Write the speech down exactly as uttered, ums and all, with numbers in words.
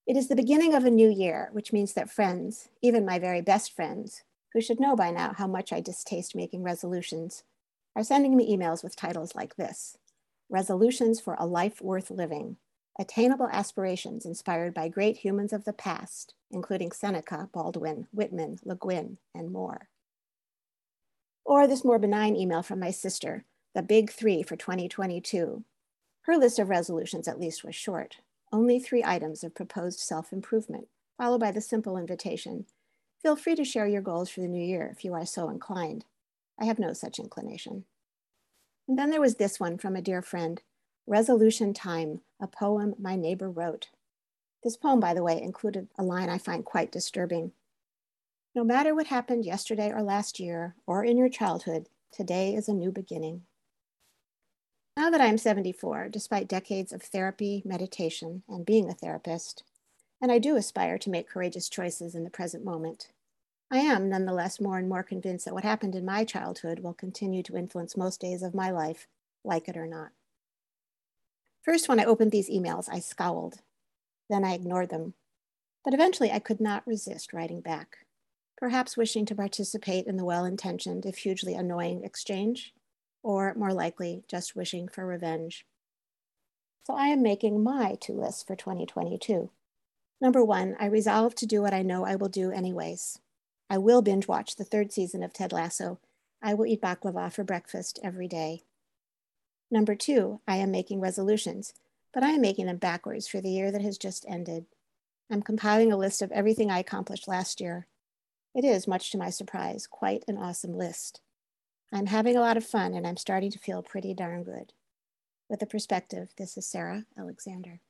It is the beginning of a new year, which means that friends, even my very best friends, who should know by now how much I distaste making resolutions, are sending me emails with titles like this: Resolutions for a Life Worth Living, Attainable Aspirations Inspired by Great Humans of the Past, including Seneca, Baldwin, Whitman, Le Guin, and more. Or this more benign email from my sister, the Big Three for twenty twenty-two. Her list of resolutions, at least, was short. Only three items of proposed self-improvement, followed by the simple invitation: feel free to share your goals for the new year if you are so inclined. I have no such inclination. And then there was this one from a dear friend: Resolution Time, a poem my neighbor wrote. This poem, by the way, included a line I find quite disturbing. No matter what happened yesterday or last year, or in your childhood, today is a new beginning. Now that I'm seventy-four, despite decades of therapy, meditation, and being a therapist, and I do aspire to make courageous choices in the present moment, I am nonetheless more and more convinced that what happened in my childhood will continue to influence most days of my life, like it or not. First, when I opened these emails, I scowled. Then I ignored them. But eventually I could not resist writing back, perhaps wishing to participate in the well-intentioned, if hugely annoying, exchange, or more likely, just wishing for revenge. So I am making my two lists for twenty twenty-two. Number one, I resolve to do what I know I will do anyways. I will binge watch the third season of Ted Lasso. I will eat baklava for breakfast every day. Number two, I am making resolutions, but I am making them backwards for the year that has just ended. I'm compiling a list of everything I accomplished last year. It is, much to my surprise, quite an awesome list. I'm having a lot of fun, and I'm starting to feel pretty darn good. With a perspective, this is Sarah Alexander.